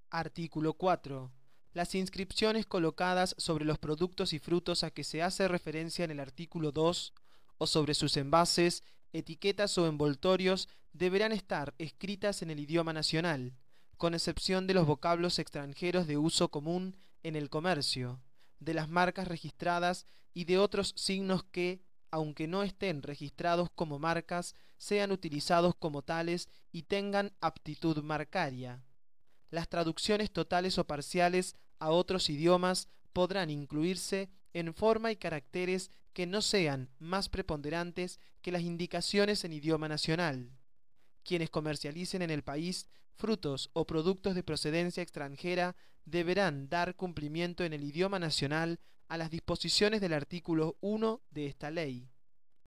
Artículo 4. Las inscripciones colocadas sobre los productos y frutos a que se hace referencia en el artículo 2 o sobre sus envases, etiquetas o envoltorios deberán estar escritas en el idioma nacional, con excepción de los vocablos extranjeros de uso común en el comercio, de las marcas registradas y de otros signos que, aunque no estén registrados como marcas, sean utilizados como tales y tengan aptitud marcaria. Las traducciones totales o parciales a otros idiomas podrán incluirse en forma y caracteres que no sean más preponderantes que las indicaciones en idioma nacional. Quienes comercialicen en el país frutos o productos de procedencia extranjera deberán dar cumplimiento en el idioma nacional a las disposiciones del artículo 1 de esta ley.